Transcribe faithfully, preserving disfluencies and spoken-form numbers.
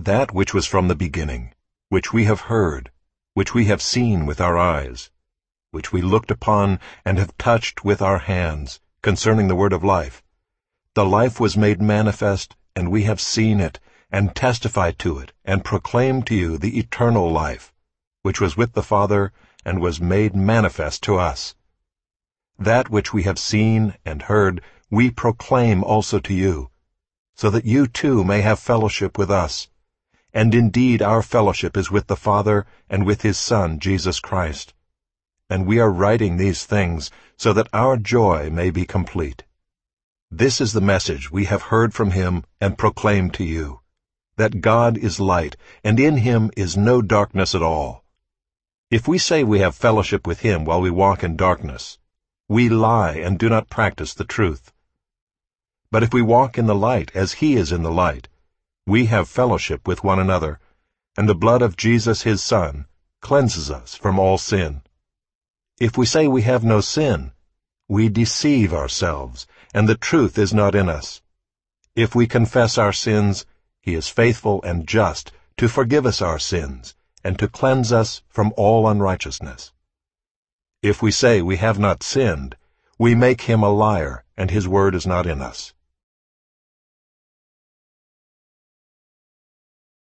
that which was from the beginning, which we have heard, which we have seen with our eyes, which we looked upon and have touched with our hands, concerning the word of life. The life was made manifest, and we have seen it, and testified to it, and proclaimed to you the eternal life, which was with the Father, and was made manifest to us. That which we have seen and heard we proclaim also to you, so that you too may have fellowship with us. And indeed our fellowship is with the Father and with his Son, Jesus Christ. And we are writing these things so that our joy may be complete. This is the message we have heard from him and proclaimed to you, that God is light, and in him is no darkness at all. If we say we have fellowship with him while we walk in darkness, we lie and do not practice the truth. But if we walk in the light as he is in the light, we have fellowship with one another, and the blood of Jesus his Son cleanses us from all sin. If we say we have no sin, we deceive ourselves, and the truth is not in us. If we confess our sins, he is faithful and just to forgive us our sins, and to cleanse us from all unrighteousness. If we say we have not sinned, we make him a liar, and his word is not in us.